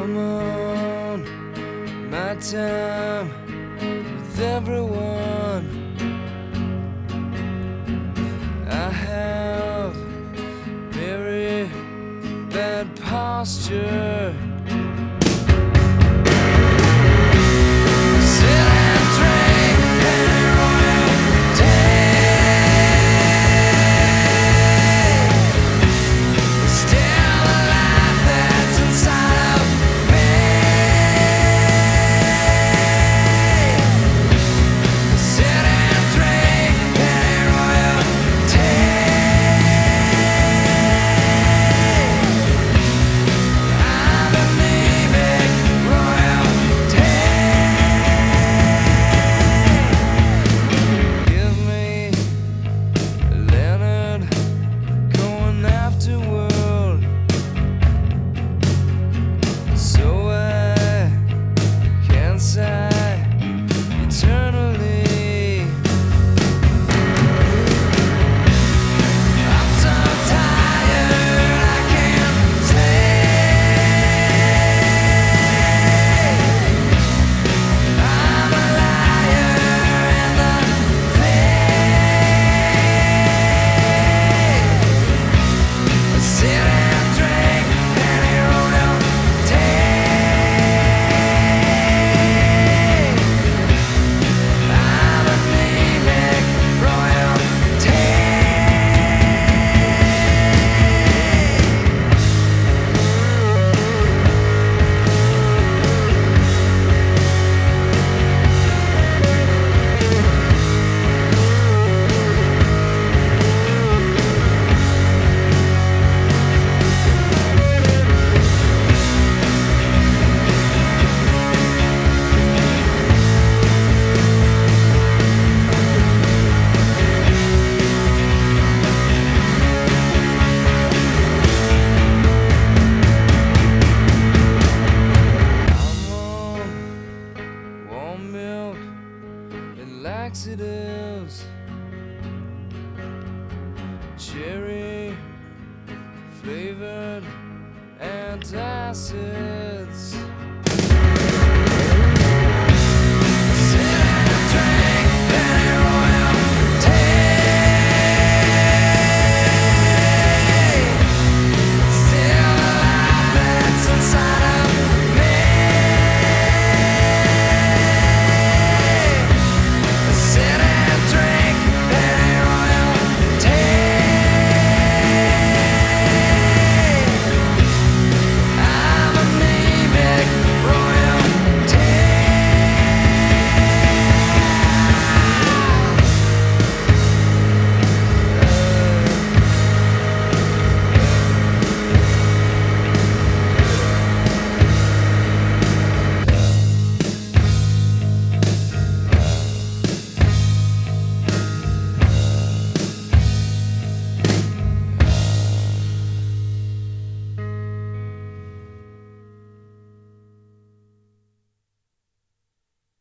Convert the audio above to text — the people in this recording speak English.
I'm on my time with everyone. I have very bad posture. Sit and drink any royal day. Still the life that's inside of me. Sit and drink any royal I'm anemic royalty. Give me Leonard Cohen afterward, so I can sigh eternally. I'm so tired I can't sleep. I'm a liar in the thick. Sit and drink any royal I'm anemic royalty. I'm on warm milk and laxatives, cherry flavored antacids.